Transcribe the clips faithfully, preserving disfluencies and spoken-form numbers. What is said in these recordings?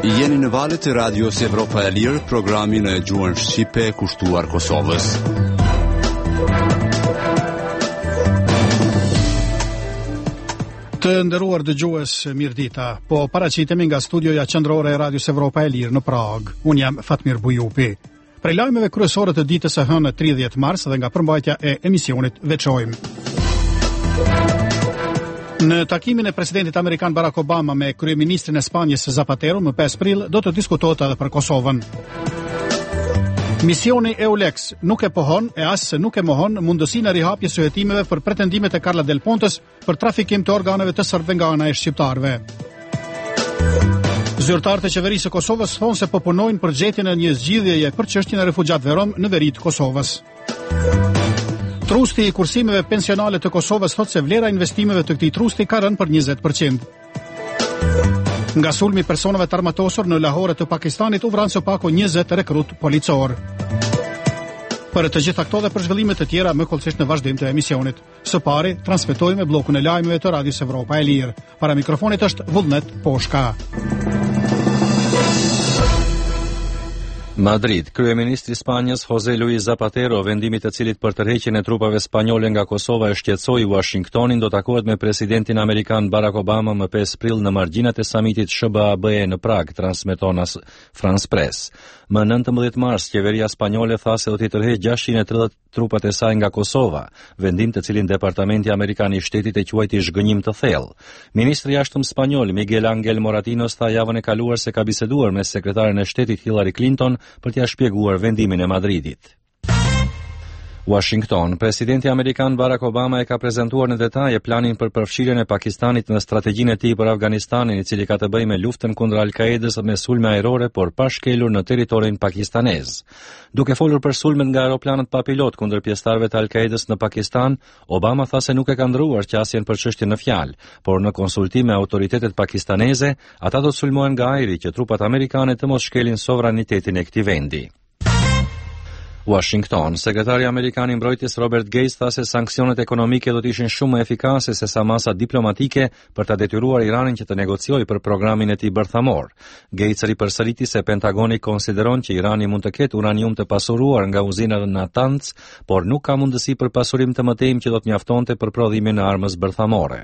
Jeni në valët e radios Evropa e Lirë, programin e gjuhën shqipe kushtuar Kosovës. Të nderuar dëgjues, mirëdita. Po paraqitemi nga studioja qendrore e radios Evropa e Lirë në Prag. Unë jam Fatmir Bujupi. Prej lajmeve kryesore të ditës së hënë tridhjetë mars dhe nga përmbajtja e emisionit veçojmë. Në takimin e presidentit amerikan Barack Obama me kryeministrin e Spanjës Zapatero më pesë prill do të diskutohet edhe për Kosovën. Misioni EULEX nuk e pohon e as nuk e mohon mundësinë e rihapjes së hetimeve për pretendimet e Carla Del Pontes për trafikim të organeve të serbëve nga ana e shqiptarëve. Zyrtarët e qeverisë së Kosovës thonë se po punojnë për gjetjen e një zgjidhjeje për çështjen e refugjatëve rom në veri të Kosovës. Trusti i kursimeve pensionale të Kosovës thotë se vlera e investimeve të këtij trusti ka rënë për njëzet përqind. Nga sulmi personave të armatosur në Lahore të Pakistanit u vranë së paku njëzet rekrut policor. Për të gjitha këto dhe për zhvillimet të tjera më kollësisht në vazhdim të emisionit. Së pari transmetojmë bllokun e lajmeve të Radios Evropa e Lirë. Para mikrofonit është Vullnet Poshka. Madrid, kryeministri i Spanjës José Luis Zapatero, vendimit të cilit për tërheqjen e trupave spanjolle nga Kosova e shqetësoi Washingtonin, do takohet me presidentin amerikan Barack Obama më pesë prill në margjinat e samitit S B A B E në Prag, transmeton France Press. Më nëntëmbëdhjetë mars, qeveria spanjolle tha se do t'i tërheqë gjashtëqind e tridhjetë trupat e saj nga Kosova, vendim të cilin departamenti amerikan i shtetit e quajti zhgënjim të thellë. Ministri i jashtëm spanjol Miguel Ángel Moratinos tha javën e kaluar se ka biseduar me sekretaren e shtetit Hillary Clinton për t'ia shpjeguar vendimin e Madridit. Washington, presidenti amerikan Barack Obama e ka prezantuar në detaje planin për përfshirjen e Pakistanit në strategjinë e tij për Afganistanin, i cili ka të bëjë me luftën kundër Al-Qaedës me sulme ajrore, por pa shkelur në territorin pakistanez. Duke folur për sulmet nga aeroplanët pa pilot kundër pjesëtarëve të Al-Qaedës në Pakistan, Obama tha se nuk e ka ndruar qasjen për çështjen në fjalë, por në konsultim me autoritetet pakistaneze, ata do të sulmohen nga ajri që trupat amerikane të mos shkelin sovranitetin e këtij vendi. Washington, sekretari amerikan i mbrojtjes Robert Gates tha se sanksionet ekonomike do të ishin shumë më efikase se sa masa diplomatike për ta detyruar Iranin që të negociojë për programin e tij bërthamor. Gates ripërsëriti se Pentagoni konsideron që Irani mund të ketë uranium të pasuruar nga uzina në Natanz, por nuk ka mundësi për pasurim të mëtejmë që do të mjaftonte për prodhimin e armës bërthamore.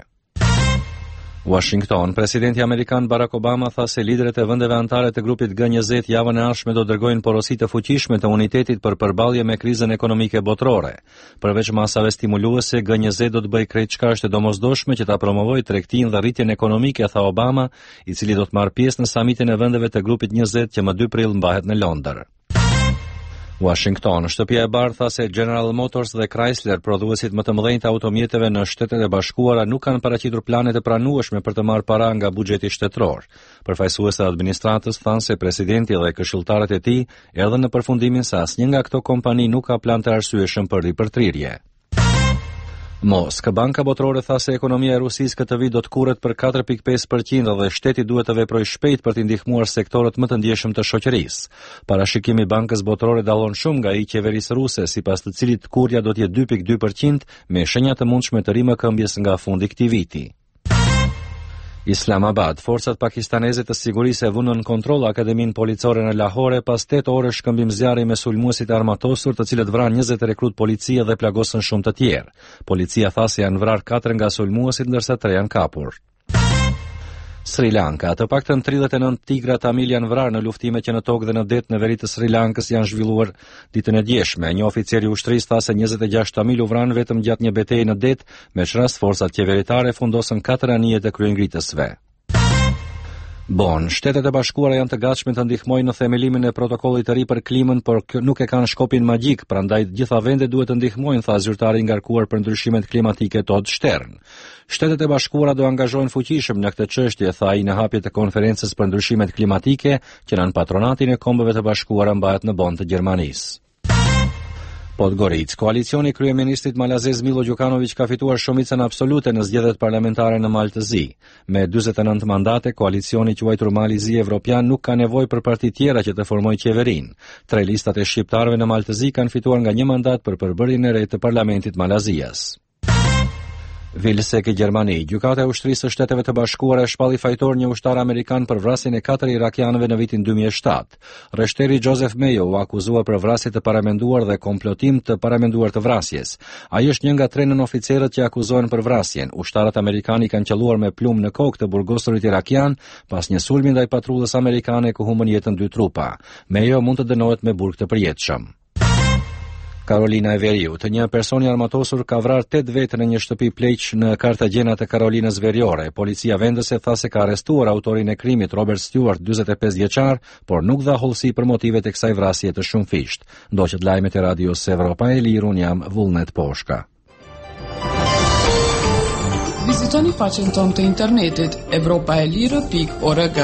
Washington, presidenti amerikan Barack Obama tha se liderët e vendeve anëtare të grupit G njëzet javën e ardhshme do dërgojnë porosi të fuqishme të unitetit për përballje me krizën ekonomike botërore. Përveç masave stimuluese, G njëzet do të bëjë krejt çka është e domosdoshme që ta promovojë tregtinë dhe rritjen ekonomike, tha Obama, i cili do të marrë pjesë në samitin e vendeve të grupit njëzet që më dy prill mbahet në Londër. Washington, shtëpia e bardhë tha se General Motors dhe Chrysler, prodhuesit më të mëdhenj të automjeteve në Shtetet e Bashkuara, nuk kanë paraqitur plane të pranueshme për të marrë para nga buxheti shtetëror. Përfaqësuesët e administratës thanë se presidenti dhe këshilltarët e tij erdhën në përfundimin se asnjë nga këto kompani nuk ka plan të arsyeshëm për ripërtrirje. Moskë, Banka Botërore tha se ekonomia e Rusisë këtë vit do të kurret për katër pikë pesë përqind dhe shteti duhet të veprojë shpejt për të ndihmuar sektorët më të ndjeshëm të shoqërisë. Parashikimi i Bankës Botërore dallon shumë nga i qeverisë ruse, sipas të cilit kurrja do të jetë dy pikë dy përqind me shenja të mundshme të rimëkëmbjes nga fundi këtij viti. Islamabad, forcat pakistaneze të sigurisë e vënë në kontroll akademinë policore në Lahore pas tetë orësh shkëmbim zjarri me sulmuesit armatosur, të cilët vranë njëzet rekrut policie dhe plagosën shumë të tjerë. Policia tha se janë vrarë katër nga sulmuesit ndërsa tre janë kapur. Sri Lanka, të paktën tridhjetë e nëntë tigra tamil janë vrarë në luftime që në tokë dhe në det në veri të Sri Lankës janë zhvilluar ditën e djeshme. Një oficer i ushtrisë tha se njëzet e gjashtë tamil u vranë vetëm gjatë një betejë në det, me çrast forcat qeveritare fundosën katër anije të kryengritësve. Bon, Shtetet e Bashkuara janë të gatshme të ndihmojnë në themelimin e protokollit të ri për klimën, por nuk e kanë shkopin magjik, prandaj gjitha vendet duhet të ndihmojnë, tha zyrtari i ngarkuar për ndryshimet klimatike Todd Stern. Shtetet e Bashkuara do angazhohen fuqishëm në këtë çështje, tha ai në hapje të konferencës për ndryshimet klimatike që nën patronatin e Kombeve të Bashkuara mbahet në Bonn të Gjermanisë. Podgorica, koalicioni i kryeministrit malazez Milo Đukanović ka fituar shumicën absolute në zgjedhjet parlamentare në Maltëzi. Me dyzet e nëntë mandate, koalicioni quajtur Malizi Evropian nuk ka nevojë për parti tjera që të formojë qeverinë. Tre listat e shqiptarëve në Maltëzi kanë fituar nga një mandat për përbërjen e re të parlamentit Malazias. Vilsek i Gjermani. Gjykata e ushtrisë së Shteteve të Bashkuara shpalli fajtor një ushtar amerikan për vrasjen e katër irakianëve në vitin dy mijë e shtatë. Rreshteri Joseph Mayo u akuzua për vrasje të paramenduar dhe komplotim të paramenduar të vrasjes. Ai është një nga tre nën oficerët që akuzohen për vrasjen. Ushtarët amerikanë kanë qelluar me plumb në kokë të burgosurit irakian pas një sulmi ndaj patrullës amerikane ku humbën jetën dy trupa. Mayo mund të dënohet me burg të përjetshëm. Karolina e Veriut, një person i armatosur ka vrarë tetë vete në një shtëpi pleq në Kartagjena të Karolinës Veriore. Policia vendese tha se ka arrestuar autorin e krimit Robert Stewart, dyzet e pesë vjeçar, por nuk dha hollësi për motivet e kësaj vrasje të shumëfisht. Ndoqët lajmet e Radios Evropa e Lirë, un jam Vullnet Poshka. Vizitoni faqen tonë të internetit evropaelire pikë org.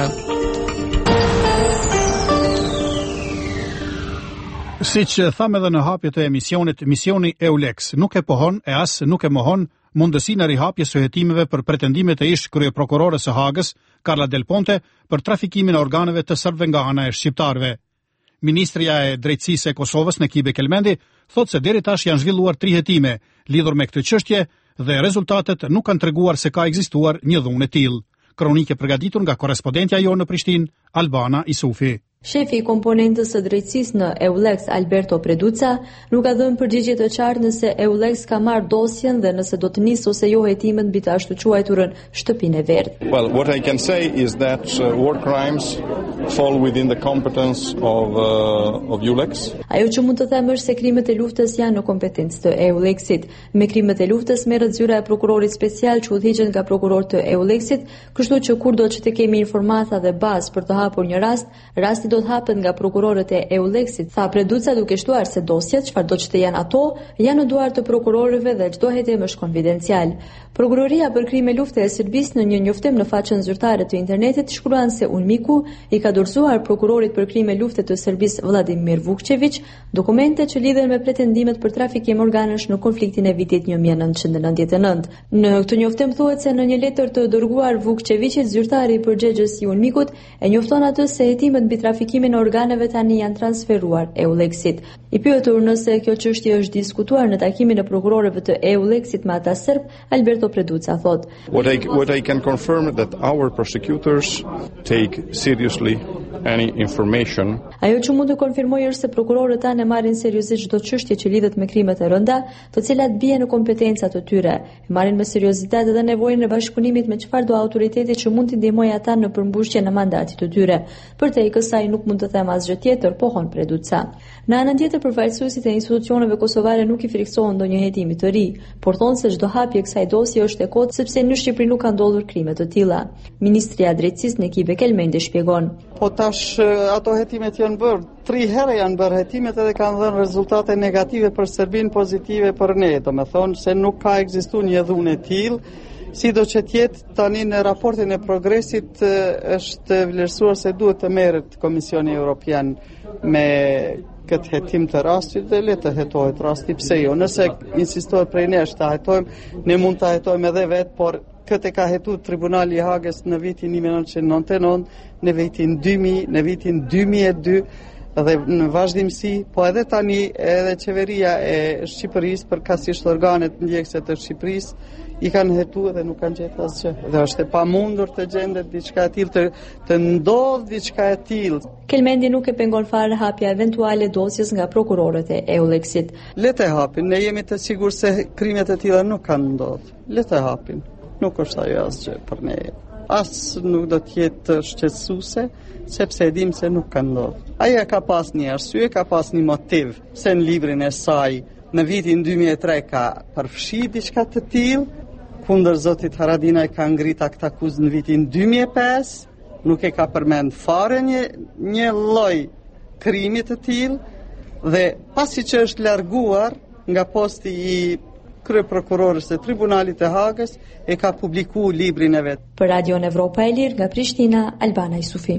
Si që thamë edhe në hapje të emisionit, misioni EULEX nuk e pohon e as nuk e mohon mundësinë e rihapjes së hetimeve për pretendimet e ish kryeprokurores së Hagës, Carla Del Ponte, për trafikimin e organeve të serbëve nga ana e shqiptarëve. Ministria e Drejtësisë e Kosovës, Nekibe Kelmendi, thotë se deri tash janë zhvilluar tri hetime lidhur me këtë çështje dhe rezultatet nuk kanë treguar se ka ekzistuar një dhunë e tillë. Kronike përgatitur nga korrespondentja jonë në Prishtinë, Albana Isufi. Shefi i komponentës së drejtësisë në EULEX, Alberto Preduca, nuk ka dhënë përgjigje të qartë nëse EULEX ka marrë dosjen dhe nëse do të nisë ose jo hetimet mbi të ashtu quajturën shtëpinë e verdhë. Well, what I can say is that uh, war crimes fall within the competence of uh, of EULEX. Ajo që mund të them është se krimet e luftës janë në kompetencë të EULEX-it. Me krimet e luftës merret zyra e prokurorit special që udhëhiqet nga prokurorët të EULEX-it, kështu që kurdo që të kemi informata dhe bazë për të hapur një rast, rasti do të hapet nga prokurorët e EULEX-it, tha Preduca duke shtuar se dosjet, çfarëdo që të janë ato, janë në duar të prokurorëve dhe çdo hetim është konfidencial. Prokuroria për krime lufte e Serbisë në një njoftim në faqen zyrtare të internetit shkruan se Unmiku i ka dorëzuar prokurorit për krime lufte të Serbisë Vladimir Vukčević dokumente që lidhen me pretendimet për trafikim organesh në konfliktin e vitit një mijë e nëntëqind e nëntëdhjetë e nëntë. Në këtë njoftim thuhet se në një letër të dërguar Vukčevićit, zyrtari i përgjegjës i Unmikut e njofton atë se hetimet mbi trafikimin e organeve tani janë transferuar EULEX-it. I pyetur nëse kjo çështje është diskutuar në takimin e prokurorëve të EULEX-it me ata serb, Alberto Preduca thot. What I, what I can confirm that our prosecutors take seriously any information. Ajo që mund të konfirmoj është se prokurorët tanë marrin seriozisht çdo çështje që lidhet me krimet e rënda, të cilat bien në kompetencat e tyre. E marrin me seriozitet edhe nevojën e bashkëpunimit me çfarëdo autoriteti që mund t'i ndihmojë ata në përmbushjen e mandatit të tyre. Për te i kësaj nuk mund të them asgjë tjetër, pohon Preduca. Në anën tjetër, përfaqësuesit e institucioneve kosovare nuk i friksohen ndonjë hetimi të ri, por thonë se çdo hapje kësaj dosje është e kotë sepse në Shqipëri nuk ka ndodhur krime të tilla. Ministria e Drejtësisë Nekibe Kelmendi shpjegon. Po tash ato hetimet janë bërë, tri herë janë bërë hetimet edhe kanë dhënë rezultate negative për Serbinë, pozitive për ne. Do me thonë se nuk ka ekzistuar një dhunë e tillë, sido që tjetë tani në raportin e progresit është vlerësuar se duhet të merret Komisioni Evropian me këtë hetim të rastit dhe le të hetohet rasti, pse jo? Nëse insistohet prej nesh të hetojmë, ne mund të hetojmë edhe vetë, por këtë ka hetu Tribunali i Hagës në vitin një mijë e nëntëqind e nëntëdhjetë e nëntë, në vitin dy mijë, në vitin dy mijë e dy dhe në vazhdimsi, po edhe tani edhe qeveria e Shqipërisë përkatësisht organet ndjekëse të Shqipërisë i kanë hetu dhe nuk kanë gjetur asgjë. Dhe është e pamundur të gjendet diçka e tillë, të, të ndodh diçka e tillë. Kelmendi nuk e pengon fare hapja eventuale dosjes nga prokurorët e EULEX-it. Le të hapin, ne jemi të sigurt se krimet e tilla nuk kanë ndodhur. Le të hapin. Nuk është ajo asgjë për ne. As nuk do të jetë shqetësuese, sepse e dim se nuk ka ndodhur. Aja ka pas një arsye, ka pas një motiv, se në librin e saj në vitin dy mijë e tre ka përfshi diçka të tillë, kundër zotit Haradinaj ka ngrit akt akuzë në vitin dy mijë e pesë, nuk e ka përmend fare një, një lloj krimi të tillë dhe pasi që është larguar nga posti i kryeprokurorës së Tribunalit të Hagës, e ka publikuar librin e vet. Për Radion Evropa e Lirë nga Prishtina, Albana Isufi.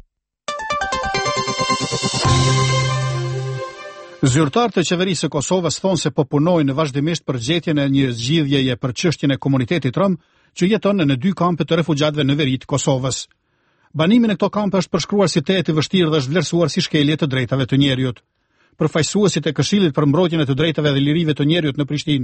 Zyrtarët e qeverisë së Kosovës thonë se po punojnë vazhdimisht për gjetjen e një zgjidhjeje për çështjen e komunitetit rom që jeton në dy kampe të refugjatëve në veri të Kosovës. Banimi në këto kampe është përshkruar si tetë i vështirë dhe është vlerësuar si shkelje të drejtave të njerëzit. Përfaqësuesit e Këshillit për mbrojtjen e të drejtave dhe lirive të njerëzit në Prishtinë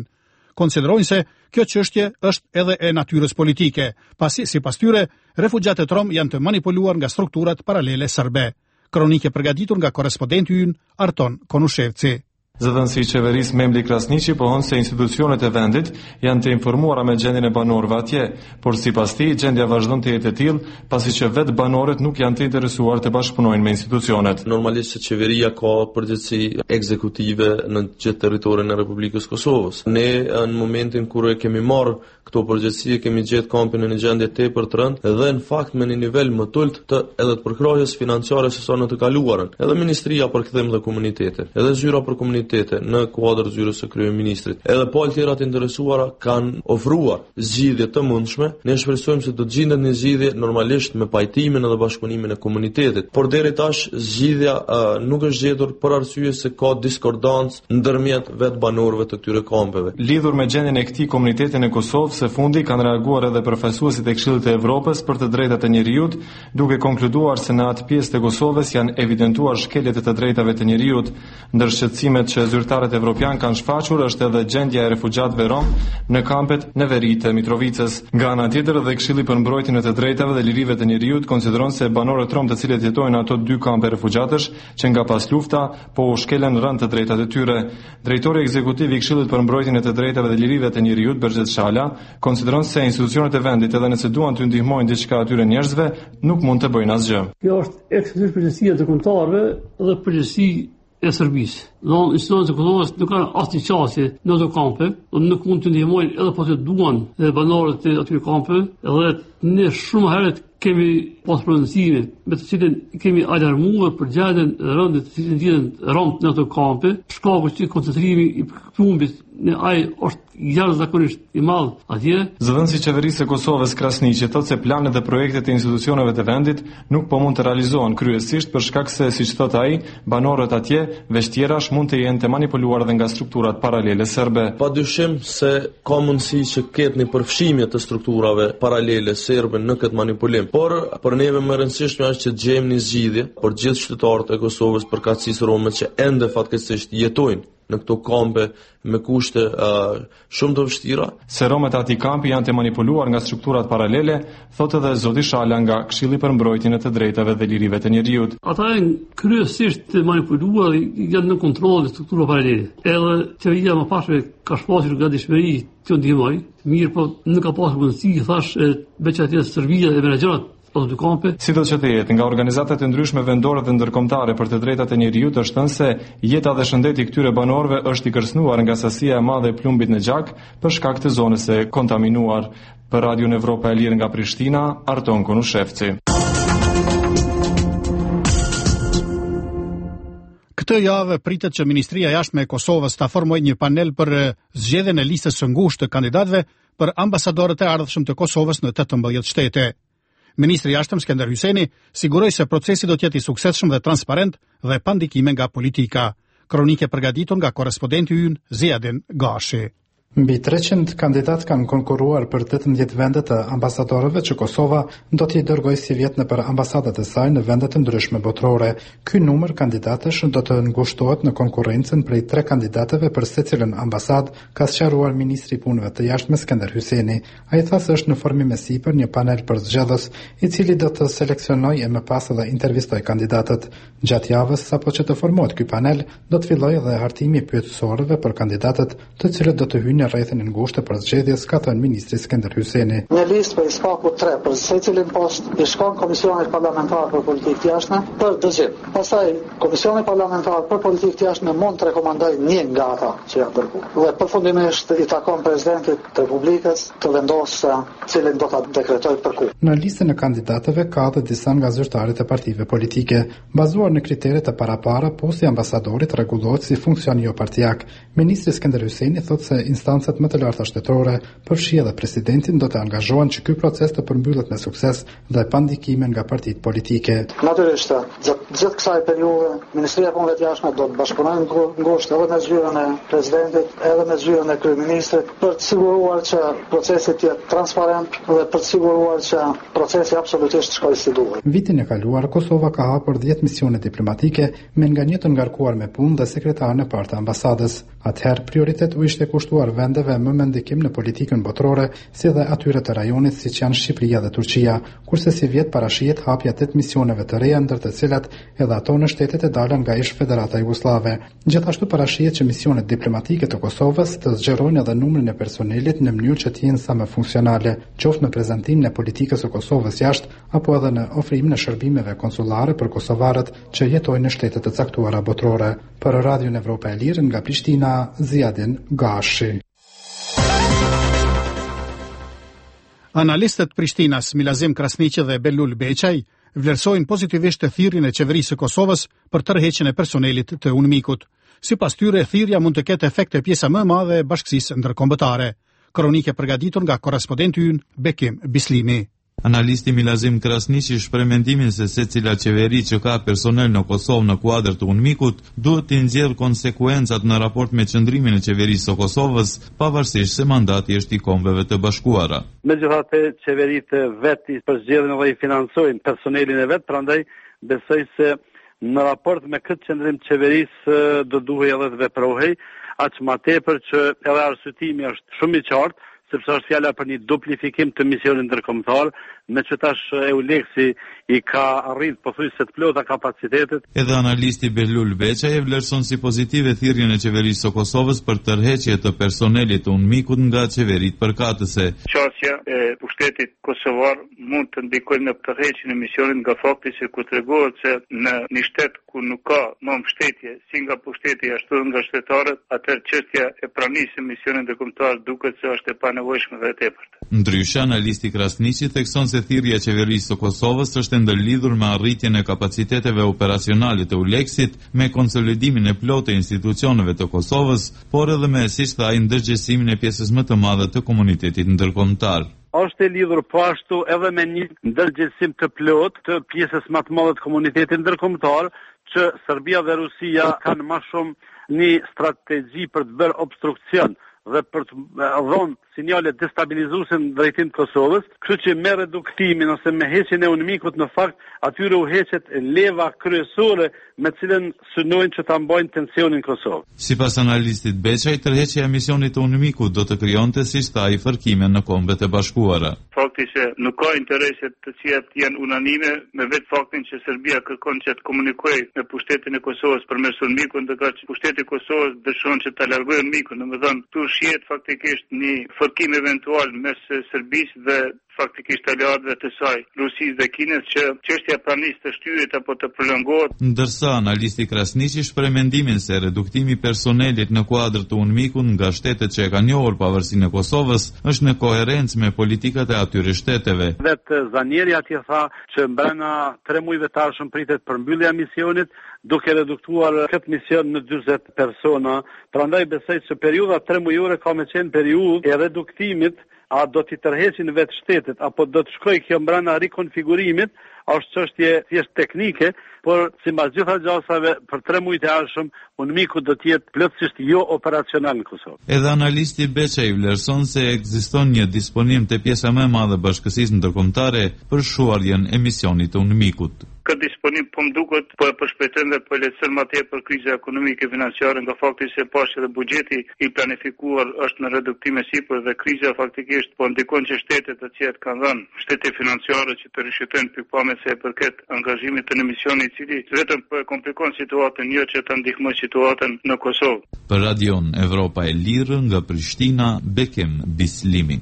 konsiderojnë se kjo çështje është edhe e natyrës politike, pasi sipas tyre refugjatët rom janë të manipuluar nga strukturat paralele serbe. Kronike përgatitur nga korrespondenti ynë Arton Konushevci. Zëdhënësi i qeverisë Memli Krasniqi pohon se institucionet e vendit janë të informuara me gjendjen e banorëve atje, por sipas tij gjendja vazhdon të jetë e tillë, pasi që vetë banorët nuk janë të interesuar të bashkëpunojnë me institucionet. Normalisht që qeveria ka përgjegjësi ekzekutive në gjithë territorin e Republikës Kosovës. Ne në momentin kur e kemi marrë këto përgjegjësi kemi gjetë kampin në një gjendje tepër të rëndë dhe në fakt me një nivel më të ulët të edhe të përkrahjes financiare se sa në të kaluarën. Edhe Ministria për Kthim dhe Komunitete, edhe Zyra për Komunitete në kuadër zyrës së kryeministrit. Edhe palë tjera të interesuara kanë ofruar zgjidhje të mundshme. Ne shpresojmë se do të gjendet një zgjidhje normalisht me pajtimin edhe bashkëpunimin e komunitetit. Por deri tash zgjidhja uh, nuk është gjetur për arsye se ka diskordancë ndërmjet vetë banorëve të këtyre kampeve. Lidhur me gjendjen e këtij komuniteti në Kosovë, së fundi kanë reaguar edhe përfaqësuesit e Këshillit të Evropës për të drejtat e njerëzit, duke konkluduar se në atë pjesë të Kosovës janë evidentuar shkeljet e të drejtave të njerëzit. Ndër shqetësimet që zyrtarët evropian kanë shfaqur është edhe gjendja e refugjatëve rom në kampet në veri të Mitrovicës. Nga ana tjetër, dhe Këshilli për mbrojtjen e të drejtave dhe lirive të njerëzit konsideron se banorët rom të cilët jetojnë në ato dy kampe refugjatësh që nga pas lufta po u shkelen rënd të drejtat e tyre. Drejtori ekzekutiv i Këshillit për mbrojtjen e të drejtave dhe lirive të njerëzit, Berxhet Shala, konsideron se institucionet e vendit edhe nëse duan të ndihmojnë diçka atyre njerëzve, nuk mund të bëjnë asgjë. Kjo është ekskluziv përgjegjësia e dëkomtarëve dhe përgjegjësi e Serbisë. Do institucionet e Kosovës nuk kanë asnjë qasje në ato kampe, do nuk mund të ndihmojnë edhe po të duan dhe banorët e atyre kampe, edhe ne shumë herët kemi pas pronësime me të cilën kemi alarmuar për gjendjen e rëndë të cilën ndjen romt në ato kampe, shkaku që koncentrimi i plumbit në ai është jashtëzakonisht i madh atje. Zëdhënësi i qeverisë së Kosovës Krasniqi thotë se planet dhe projektet e institucioneve të vendit nuk po mund të realizohen kryesisht për shkak se, siç thotë ai, banorët atje veç tjerash mund të jenë të manipuluar dhe nga strukturat paralele serbe. Padyshim se ka mundësi që ketë një përfshimje të strukturave paralele serbe në këtë manipulim, por për neve më rëndësishme është që gjejmë një zgjidhje për gjithë qytetarët e Kosovës përkatësisë rome që ende fatkeqësisht jetojnë në këto kampe me kushte uh, shumë të vështira. Se romet atij kampi janë të manipuluar nga strukturat paralele, thotë edhe zoti Shala nga Këshilli për mbrojtjen e të drejtave dhe lirive të njerëzit. Ata janë kryesisht të manipuluar dhe janë në kontroll të strukturave paralele. Edhe qeveria më pashme ka shpasur nga dëshmëri të ndihmoj, mirë po nuk ka pasur mundësi, thash, veçanërisht atje Serbia e menaxherat Si do që të jetë, nga organizatat e ndryshme vendore dhe ndërkombëtare për të drejtat e njerëzit është thënë se jeta dhe shëndeti i këtyre banorëve është i kërcënuar nga sasia e madhe e plumbit në gjak për shkak të zonës së kontaminuar. Për Radio Evropa e Lirë nga Prishtina, Arton Konushevci. Këtë javë pritet që Ministria e Jashtme e Kosovës ta formojë një panel për zgjedhjen e listës së ngushtë të kandidatëve për ambasadorët e ardhshëm të Kosovës në tetëmbëdhjetë shtete. Ministri i Jashtëm Skënder Hyjseni siguroi se procesi do të jetë i suksesshëm dhe transparent dhe pa ndikime nga politika. Kronike përgatitur nga korrespondenti ynë Ziadin Gashi. Mbi treqind kandidat kanë konkuruar për tetëmbëdhjetë vende të ambasadorëve që Kosova do t'i dërgojë si vjet nëpër ambasadat e saj në vende të ndryshme botërore. Ky numër kandidatësh do të ngushtohet në konkurrencën prej tre kandidatëve për secilën ambasad, ka sqaruar ministri i punëve të jashtme Skënder Hyjseni. Ai tha se është në formim e sipër një panel për zgjedhës, i cili do të seleksionojë e më pas edhe intervistojë kandidatët. Gjatë javës sapo që të formohet ky panel, do të fillojë edhe hartimi i pyetësorëve për kandidatët, të cilët do të hyjnë në rrethin e ngushtë për zgjedhjes, ka thënë ministri Skënder Hyjseni. Një listë për skaku tre për secilin post i shkon Komisionit Parlamentar për Politikë të Jashtme për dëgjim. Pastaj Komisioni Parlamentar për Politikë të Jashtme mund të rekomandojë një nga ata që janë dërguar. Dhe përfundimisht i takon presidentit të Republikës të vendosë cilin do ta dekretojë për ku. Në listën e kandidatëve ka edhe disa nga zyrtarët e partive politike. Bazuar në kriteret e parapara, posti i ambasadorit rregullohet si funksion jo partijak. Ministri Skënder Hyjseni thotë se instancat më të larta shtetërore, përfshi edhe presidentin, do të angazhohen që ky proces të përmbyllet me sukses dhe pa ndikime nga partitë politike. Natyrisht, gjatë kësaj periudhe, Ministria e Punëve të Jashtme do të bashkëpunojë ngushtë edhe me zyrën e presidentit, edhe me zyrën e kryeministrit për të siguruar që procesi të jetë transparent dhe për të siguruar që procesi absolutisht shkojë si duhet. Vitin e kaluar, Kosova ka hapur dhjetë misione diplomatike me nga një të ngarkuar me punë dhe sekretaren e parë të ambasadës. Atëherë prioritet u ishte kushtuar vendeve më me ndikim në politikën botërore, si dhe atyre të rajonit siç janë Shqipëria dhe Turqia, kurse si vjet parashihet hapja tetë misioneve të reja, ndër të cilat edhe ato në shtetet e dala nga ish Federata Jugoslave. Gjithashtu parashihet që misionet diplomatike të Kosovës të zgjerojnë edhe numrin e personelit në mënyrë që të jenë sa më funksionale, qoftë në prezantimin e politikës së Kosovës jashtë apo edhe në ofrimin e shërbimeve konsullare për kosovarët që jetojnë në shtetet e caktuara botërore. Për Radion Evropa e Lirë nga Prishtina, Ziadin Gashi. Analistët Prishtinas Milazim Krasniqi dhe Belul Beqaj vlerësojnë pozitivisht të thirrjen e qeverisë së Kosovës për tërheqjen e personelit të UNMIK-ut. Sipas tyre, thirrja mund të ketë efekte pjesa më e madhe e bashkësisë ndërkombëtare. Kronike përgatitur nga korrespondenti ynë Bekim Bislimi. Analisti Milazim Krasniqi shpreh mendimin se secila qeveri që ka personel në Kosovë në kuadër të UNMIK-ut duhet të nxjerrë konsekuencat në raport me qëndrimin e qeverisë së Kosovës, pavarësisht se mandati është i Kombeve të Bashkuara. Megjithatë, qeveritë vetë përzgjedhin dhe i financojnë personelin e vet, prandaj besoj se në raport me këtë qëndrim qeverisë do duhej edhe të veprohej, aq më tepër që edhe arsyetimi është shumë i qartë, sepse është fjala për një duplifikim të misionit ndërkombëtar, me që tash EULEX-i i ka arrit pothuajse të plota kapacitetet. Edhe analisti Belul Beqaj e vlerëson si pozitive thirrjen e qeverisë së Kosovës për tërheqje të personelit të UNMIK-ut nga qeveritë përkatëse. Qasja e pushtetit kosovar mund të ndikojë në tërheqjen e misionit nga fakti se ku tregohet se në një shtet ku nuk ka më mbështetje si nga pushteti ashtu nga shtetarët, atëherë çështja e pranisë së misionit ndërkombëtar duket se është e panevojshme dhe e tepërt. Ndryshe, analisti Krasniqi thekson se thirrja e qeverisë së Kosovës është ndërlidhur me arritjen e kapaciteteve operacionale të ULEX-it, me konsolidimin e plotë të institucioneve të Kosovës, por edhe me, siç tha, ndërgjegjësimin e pjesës më të madhe të komunitetit ndërkombëtar. Është e lidhur po ashtu edhe me një ndërgjegjësim të plotë të pjesës më të madhe të komunitetit ndërkombëtar, që Serbia dhe Rusia kanë më shumë një strategji për të bërë obstruksion dhe për të dhënë sinjale destabilizuese në drejtim të Kosovës, kështu që me reduktimin ose me heqjen e UNMIK-ut në fakt atyre u heqet leva kryesore me cilën synojnë që ta mbajnë tensionin në Kosovë. Sipas analistit Beqaj, tërheqja e misionit të UNMIK-ut do të krijonte, siç tha, i fërkime në Kombet e Bashkuara. Fakti se nuk ka interese të cilat janë unanime, me vetë faktin që Serbia kërkon që të komunikojë me pushtetin e Kosovës përmes UNMIK-ut, ndërkohë që pushteti i Kosovës dëshiron që ta largojë UNMIK-un, domethënë tu shihet faktikisht një fërkim eventual mes Serbisë dhe faktikisht aliatëve të saj, Rusisë dhe Kinës, që çështja e pranisë të shtyhet apo të prolongohet. Ndërsa analisti Krasniqi shpreh mendimin se reduktimi i personelit në kuadër të UNMIK-ut nga shtetet që e kanë njohur pavarësinë e Kosovës është në koherencë me politikat e atyre shteteve. Vetë Zanieri atje tha që brenda tre muajve të ardhshëm pritet përmbyllja e misionit, duke reduktuar këtë mision në dyzet persona. Prandaj besoj se periudha tre muajore ka me qenë periudhë e reduktimit. A do t'i tërheqin vetë shtetet, apo do të shkoj kjo mbrana rikonfigurimit, është çështje thjesht teknike, por sipas gjitha gjasave për tre muajt e ardhshëm UNMIK-u do të jetë plotësisht jo operacional në Kosovë. Edhe analisti Beqaj vlerëson se ekziston një disponim te pjesa më e madhe e bashkësisë ndërkombëtare për shuarjen e misionit të UNMIK-ut. Këtë disponim po më duket po e përshpejton dhe po e lehtëson më tepër kriza ekonomike e financiare nga fakti se pashë dhe buxheti i planifikuar është në reduktime sipër dhe kriza faktikisht po ndikon që shtetet të cilat kanë dhënë shtete financiare që të rishëtojnë pikpamje se e përket angazhimit të në misioni i cili vetëm po e komplikon situatën jo që të ndihmojë situatën në Kosovë. Për Radion Evropa e Lirë nga Prishtina, Bekim Bislimi.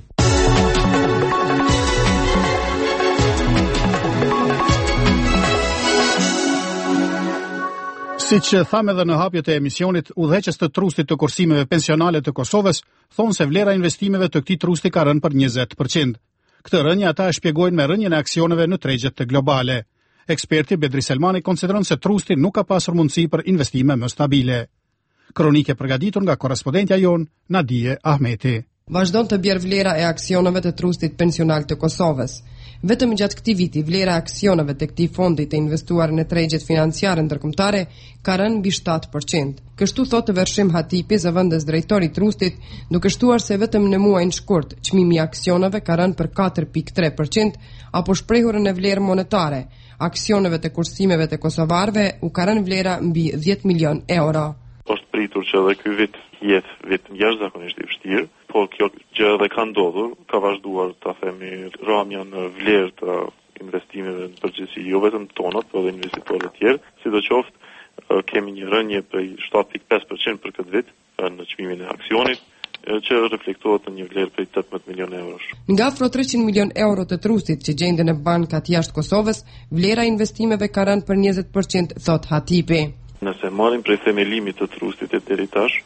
Si që thamë edhe në hapjet e emisionit, udhëheqës të trustit të kursimeve pensionale të Kosovës thonë se vlera investimeve të këtij trusti ka rënë për njëzet përqind. Këtë rënje ata e shpjegojnë me rënjen e aksioneve në tregjet të globale. Eksperti Bedri Selmani konsideron se trusti nuk ka pasur mundësi për investime më stabile. Kronike përgatitur nga korrespondentja jon Nadije Ahmeti. Vazhdon të bjerë vlera e aksioneve të trustit pensional të Kosovës. Vetëm gjatë këtij viti vlera e aksioneve të këtij fondi të investuar në tregjet financiare ndërkombëtare ka rënë mbi shtatë përqind. Kështu thotë Vershim Hatipi, zëvendës drejtori i trustit, duke shtuar se vetëm në muajin shkurt çmimi i aksioneve ka rënë për katër pikë tre përqind, apo shprehurën e vlerë monetare, aksioneve të kursimeve të kosovarëve u ka rënë vlera mbi dhjetë milion euro. Është pritur që edhe ky vit jetë vit jashtëzakonisht i vështirë, por kjo gjë edhe ka ndodhur, ka vazhduar ta themi rramja në vlerë të investimeve në përgjithësi, jo vetëm tonat, por edhe investitorë të tjerë, sidoqoftë kemi një rënje prej shtatë pikë pesë përqind për këtë vit në çmimin e aksionit, që reflektohet në një vlerë prej tetëmbëdhjetë milionë eurosh. Nga afro treqind milion euro të trustit që gjenden në bankat jashtë Kosovës, vlera e investimeve ka rënë për njëzet përqind, thot Hatipi. Nëse marrim prej themelimit të trustit e deri tash,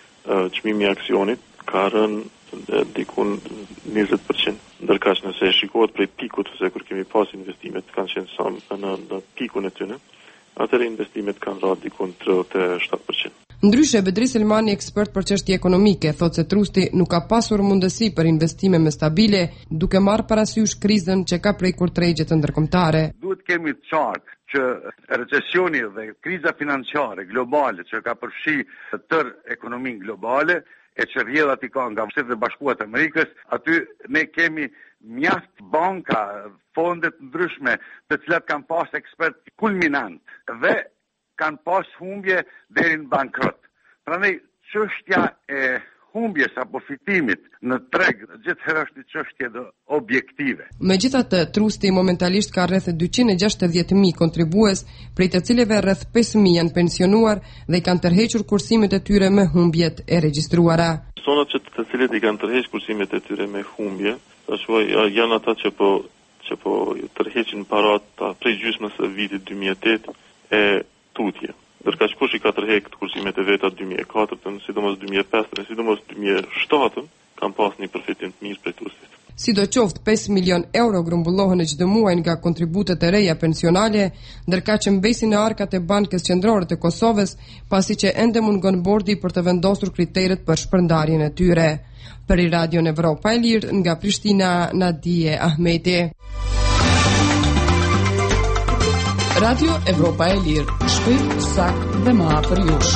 çmimi i aksionit ka rënë dikun njëzet përqind. Ndërkaq nëse e shikohet prej pikut, se kur kemi pas investimet kanë qenë sa në, në pikun e tyre, atëherë investimet kanë rënë dikun tridhjetë e shtatë përqind. Ndryshe, Bedri Selmani, ekspert për çështje ekonomike, thotë se trusti nuk ka pasur mundësi për investime më stabile, duke marrë parasysh krizën që ka prekur tregjet ndërkombëtare. Duhet kemi të qartë që recesioni dhe kriza financiare globale që ka përfshi tër ekonominë globale e që rrjedhat i ka nga Shtetet e Bashkuara të Amerikës, aty ne kemi mjaft banka, fondet ndryshme, të cilat kanë pas ekspert kulminant dhe kanë pas humbje deri në bankrot. Prandaj çështja e humbjes apo fitimit në treg gjithherë është një çështje objektive. Megjithatë, trusti momentalisht ka rreth dyqind e gjashtëdhjetë mijë kontribues, prej të cilëve rreth pesë mijë janë pensionuar dhe kanë tërhequr kursimet e tyre me humbjet e regjistruara. Personat që të cilët i kanë tërhequr kursimet e tyre me humbje, thashë janë ata që po që po tërheqin parat prej gjysmës së vitit dy mijë e tetë e tutje. Ndërkaq kush i ka tërhequr kursimet e veta dy mijë e katërt, sidomos dy mijë e pesë, sidomos dy mijë e shtatë, kanë pas një përfitim të mirë prej trustit. Sidoqoftë, pesë milion euro grumbullohen çdo muaj nga kontributet e reja pensionale, ndërkaq që mbesin në arkat e Bankës Qendrore të Kosovës, pasi që ende mungon bordi për të vendosur kriteret për shpërndarjen e tyre. Për Radio Evropa e Lirë, nga Prishtina, Nadije Ahmeti. Radio Evropa e Lirë, shpejt, sakt dhe më afër jush.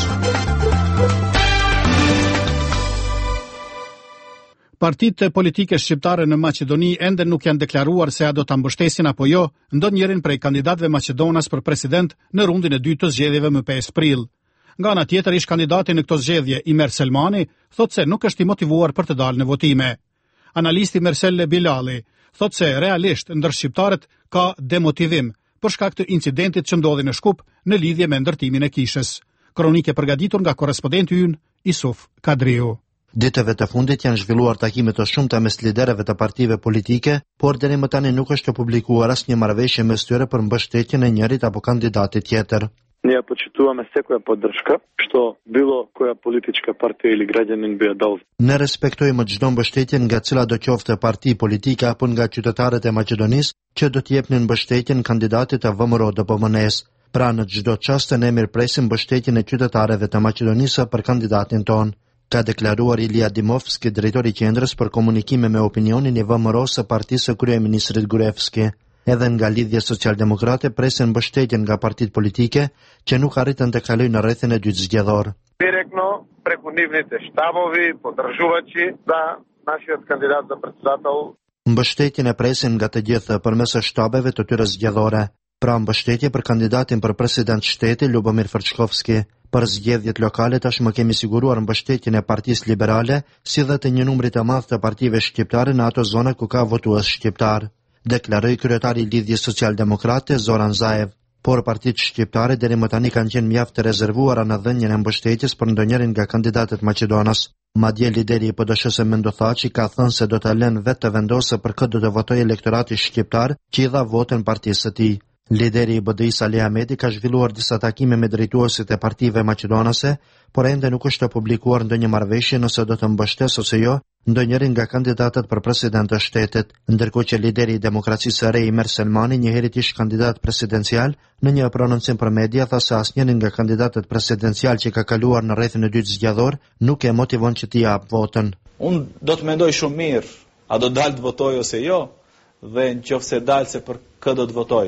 Partitë politike shqiptare në Maqedoni ende nuk janë deklaruar se a do ta mbështesin apo jo ndonjërin prej kandidatëve maqedonas për president në rundin e dytë të zgjedhjeve më pesë prill. Nga ana tjetër, ish kandidati në këto zgjedhje, Imer Selmani, thotë se nuk është i motivuar për të dalë në votime. Analisti Merselle Bilali thotë se realisht ndër shqiptarët ka demotivim për shkak të incidentit që ndodhi në Shkup në lidhje me ndërtimin e kishës. Kronike përgatitur nga korrespondenti ynë Isuf Kadriu. Ditëve të fundit janë zhvilluar takime të shumta mes liderëve të partive politike, por deri më tani nuk është publikuar asnjë marrëveshje mes tyre për mbështetjen e njërit apo kandidatit tjetër. Ние почитуваме секоја поддршка што било која политичка партија или граѓанин би ја дал. Ne respektojmë çdo mbështetje nga cila do qoftë parti politike apo nga qytetarët e Maqedonisë që do të jepnin mbështetjen kandidatit të V M R O D P M N-s. Pra në çdo çast ne mirëpresim mbështetjen e qytetarëve të Maqedonisë për kandidatin ton. Ka deklaruar Ilia Dimovski, drejtori i qendrës për komunikime me opinionin i V M R O së partisë së kryeministrit Gruevski. Edhe nga lidhja socialdemokrate presin mbështetjen nga partitë politike që nuk arritën të kalojnë në rrethin e dytë zgjedhor. Директно преку нивните штабови, поддржувачи за нашиот кандидат за председател. Mbështetjen e presin nga të gjithë përmes shtabeve të tyre zgjedhore. Pra mbështetje për kandidatin për president shteti Lubomir Ferçkovski. Për zgjedhjet lokale tashmë kemi siguruar mbështetjen e Partisë Liberale, si dhe të një numri të madh të partive shqiptare në ato zona ku ka votues shqiptar, deklaroi kryetari i Lidhjes Socialdemokrate Zoran Zaev. Por partitë shqiptare deri më tani kanë qenë mjaft të rezervuara në dhënien e mbështetjes për ndonjërin nga kandidatët maqedonas. Madje lideri i P D S-së Mendo Thaçi ka thënë se do ta lënë vetë të vendosë për këtë do të votojë elektorati shqiptar që i dha votën partisë së tij. Lideri i B D I Salih Ahmeti ka zhvilluar disa takime me drejtuesit e partive maqedonase, por ende nuk është publikuar ndonjë marrëveshje nëse do të mbështesë ose jo ndonjërin nga kandidatët për president të shtetit, ndërkohë që lideri i Demokracisë së Re Imer Selmani, një herë ish kandidat presidencial, në një prononcim për media tha se asnjërin nga kandidatët presidencial që ka kaluar në rrethin e dytë zgjedhor nuk e motivon që t'i jap votën. Unë do të mendoj shumë mirë, a do dalë të votoj ose jo, dhe nëse dalë se për kë do të votoj.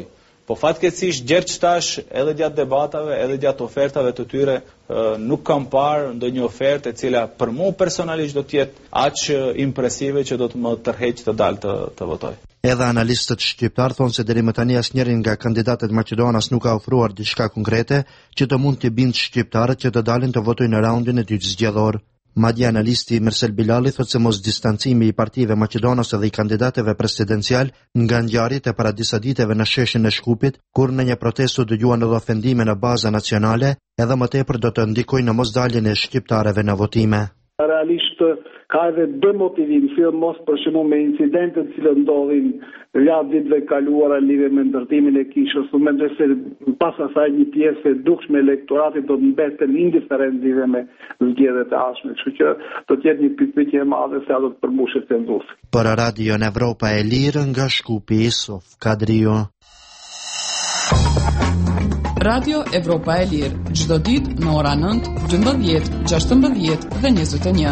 Po fatkeqësisht gjithçtash edhe gjatë debatave, edhe gjatë ofertave të tyre nuk kam parë ndonjë ofertë e cila për mua personalisht do të jetë aq impresive që do të më tërheqë të dalë të, të votoj. Edhe analistët shqiptar thonë se deri më tani asnjëri nga kandidatët maqedonas nuk ka ofruar diçka konkrete që të mund të bindë shqiptarët që të dalin të votojnë në raundin e dytë zgjedhor. Madje analisti Mirsel Bilali thotë se mos distancimi i partive maqedonase dhe i kandidatëve presidencial nga ngjarjet e para disa ditëve në sheshin e Shkupit, kur në një protestë dëgjuan edhe ofendime në baza nacionale, edhe më tepër do të ndikojnë në mosdaljen e shqiptarëve në votime. Realisht ka edhe demotivim, filmos për shembull me incidentet që ndodhin gjatë ditëve kaluara lidhje me ndërtimin e kishës, u mendoj se pas asaj një pjesë e dukshme elektoratit do të mbeten indiferent lidhje me zgjedhjet e ardhshme, kështu që do të jetë një pikpyetje e madhe se a do të përmbushet cenzusi. Për Radio Evropa e Lirë nga Shkupi, Sof Kadrio. Radio Evropa e Lirë, çdo ditë në ora nëntë, gjymdëdhjetë, gjashtëmbëdhjetë dhe njëzet e një.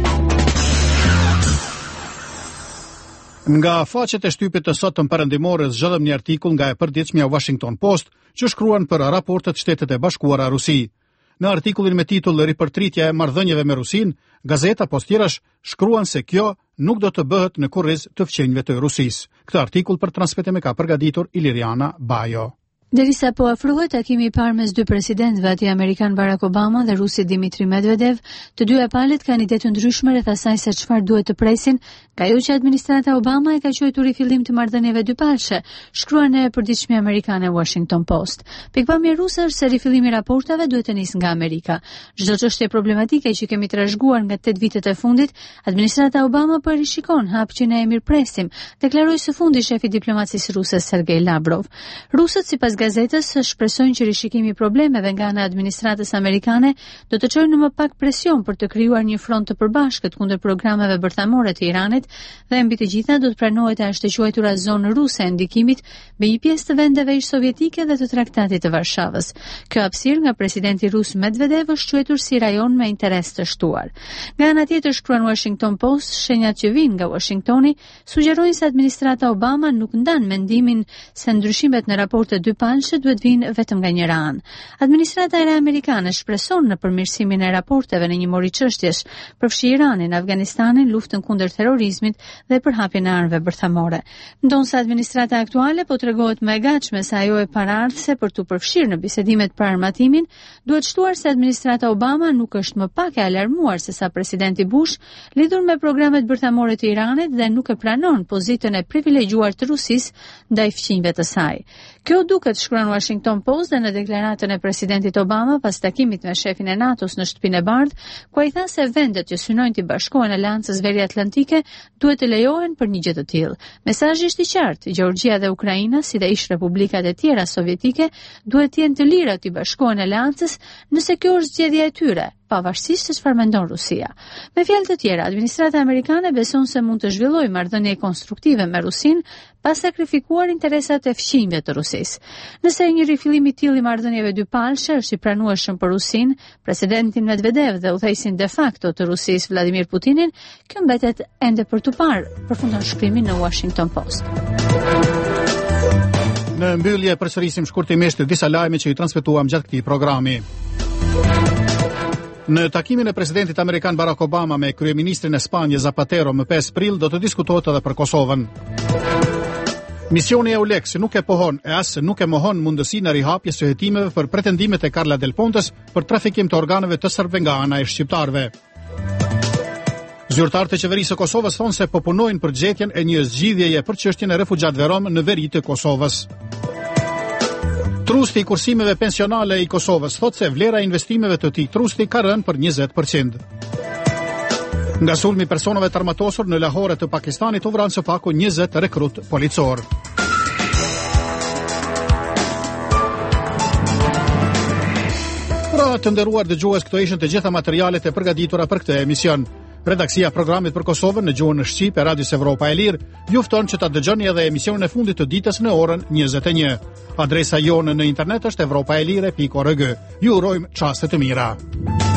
Nga faqet e shtypit të sotëm perëndimore zgjedhëm një artikull nga e përditshmja Washington Post që shkruan për raportet Shtetet e Bashkuara Rusi. Në artikullin me titull Ripërtritja e marrëdhënieve me Rusin, gazeta Postirash shkruan se kjo nuk do të bëhet në kurriz të fqenjve të Rusisë. Këtë artikull për transmetim e ka përgatitur Iliriana Bajo. Derisa po afrohet takimi i parë mes dy presidentëve, aty amerikan Barack Obama dhe rusi Dmitri Medvedev, të dyja palët kanë ide të ndryshme rreth asaj se çfarë duhet të presin nga ajo që administrata Obama e ka quajtur rifillim të marrëdhënieve dypalëshe, shkruan në përditshmja amerikane Washington Post. Pikpamja ruse është se rifillimi i raporteve duhet të nisë nga Amerika. Çdo çështje problematike që kemi trashëguar nga tetë vitet e fundit, administrata Obama po e rishikon hap që ne e mirpresim, deklaroi së fundi shefi i diplomacisë ruse Sergej Lavrov. Rusët sipas gazetës shpresojnë që rishikimi i problemeve nga ana e administratës amerikane do të çojë në më pak presion për të krijuar një front të përbashkët kundër programeve bërthamore të Iranit dhe mbi të gjitha do të pranohet e ashtu quajtura zonë ruse e ndikimit me një pjesë të vendeve ish sovjetike dhe të traktatit të Varshavës. Kjo hapësirë nga presidenti rus Medvedev është quajtur si rajon me interes të shtuar. Nga ana tjetër shkruan Washington Post, shenjat që vijnë nga Washingtoni sugjerojnë se administrata Obama nuk ndan mendimin se ndryshimet në raportet dypalëshe duhet vinë vetëm nga njëra anë. Administrata e re amerikane shpreson në përmirësimin e raporteve në një mori çështjesh, përfshi Iranin, Afganistanin, luftën kundër terrorizmit dhe përhapjen e armëve bërthamore. Ndonse administrata aktuale po tregohet më e gatshme se ajo e paraardhëse për të përfshirë në bisedimet për armatimin, duhet shtuar se administrata Obama nuk është më pak e alarmuar se sa presidenti Bush lidhur me programet bërthamore të Iranit dhe nuk e planon pozitën e privilegjuar të Rusisë ndaj fqinjve të saj. Kjo duket, shkruan Washington Post dhe në deklaratën e presidentit Obama pas takimit me shefin e NATO-s në Shtëpinë e Bardhë, ku ai tha se vendet që synojnë të bashkohen Aleancës Veriatlantike duhet të lejohen për një gjë të tillë. Mesazhi është i qartë: Gjeorgjia dhe Ukraina, si dhe ish republikat e tjera sovjetike, duhet të jenë të lira të bashkohen Aleancës nëse kjo është zgjedhja e tyre, pavarësisht se çfarë mendon Rusia. Me fjalë të tjera, administrata amerikane beson se mund të zhvillojë marrëdhënie konstruktive me Rusin pas sakrifikuar interesat e fqinjve të Rusisë. Nëse një rifillim i tillë i marrëdhënieve dypalëshe është i pranueshëm për Rusin, presidentin Medvedev dhe udhëheqësin de facto të Rusisë Vladimir Putinin, kjo mbetet ende për tu parë, përfundon shkrimi në Washington Post. Në mbyllje përsërisim shkurtimisht disa lajme që i transmetuam gjatë këtij programi. Në takimin e presidentit amerikan Barack Obama me kryeministrin e Spanjës Zapatero më pesë prill do të diskutohet edhe për Kosovën. Misioni EULEX nuk e pohon e as nuk e mohon mundësinë e rihapjes së hetimeve për pretendimet e Carla Del Pontes për trafikim të organeve të serbëve nga ana e shqiptarëve. Zyrtarët e qeverisë së Kosovës thonë se po punojnë për gjetjen e një zgjidhjeje për çështjen e refugjatëve rom në veri të Kosovës. Trusti i kursimeve pensionale i Kosovës thotë se vlera e investimeve të tij trusti ka rënë për njëzet përqind. Nga sulmi personave të armatosur në Lahore të Pakistanit u vranë së paku njëzet rekrut policor. Pra të nderuar dëgjues, këto ishin të gjitha materialet e përgatitura për këtë emision. Redaksia e programit për Kosovën në gjuhën shqipe e Radios Evropa e Lirë ju fton që ta dëgjoni edhe emisionin e fundit të ditës në orën njëzet e një. Adresa jonë në internet është evropaelire pikë org. Ju urojmë çaste të mira.